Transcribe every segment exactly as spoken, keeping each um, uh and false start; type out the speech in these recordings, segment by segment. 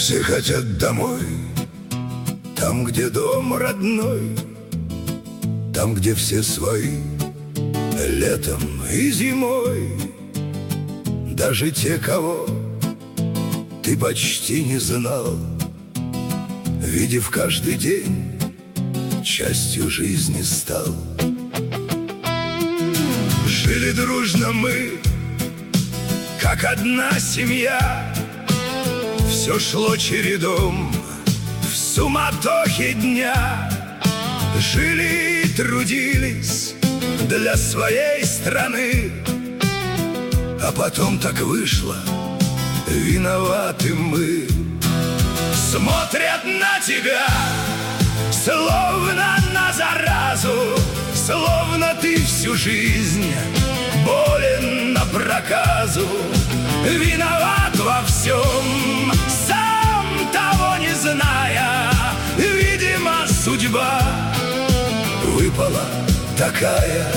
Все хотят домой, там, где дом родной, там, где все свои, летом и зимой. Даже те, кого ты почти не знал, видев каждый день, частью жизни стал. Жили дружно мы, как одна семья. Все шло чередом в суматохе дня. Жили и трудились для своей страны, а потом так вышло, виноваты мы. Смотрят на тебя, словно на заразу, словно ты всю жизнь болен на проказу. Виноват во всем, сам того не зная. Видимо, судьба выпала такая.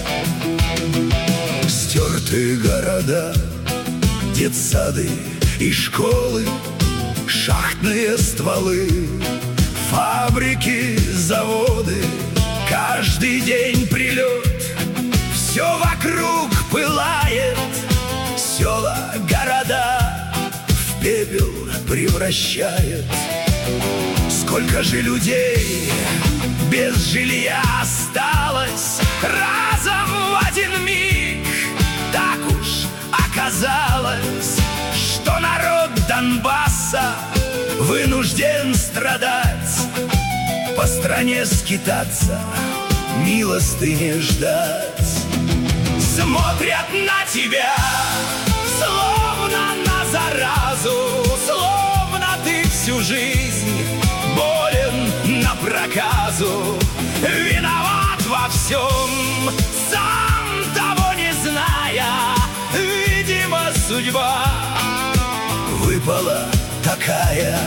Стертые города, детсады и школы, шахтные стволы, фабрики, заводы. Каждый день прилет, все вокруг пылает. Села, города в пепел превращает. Сколько же людей без жилья осталось разом в один миг. Так уж оказалось, что народ Донбасса вынужден страдать, по стране скитаться, милостыни ждать. Смотрят на тебя, словно на заразу, словно ты всю жизнь болен на проказу. Виноват во всем, сам того не зная. Видимо, судьба выпала такая.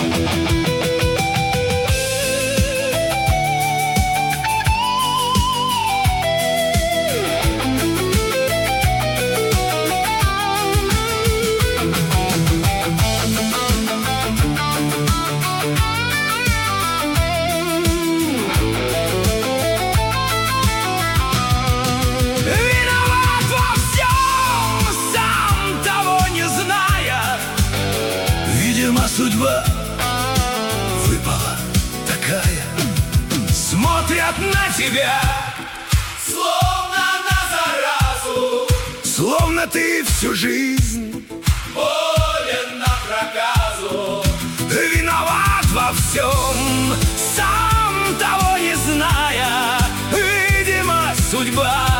Судьба выпала такая. Смотрят на тебя, словно на заразу, словно ты всю жизнь болен на проказу. Виноват во всем, сам того не зная. Видимо, судьба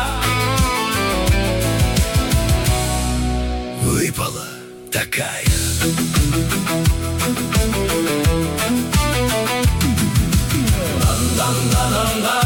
выпала такая. La la la la la.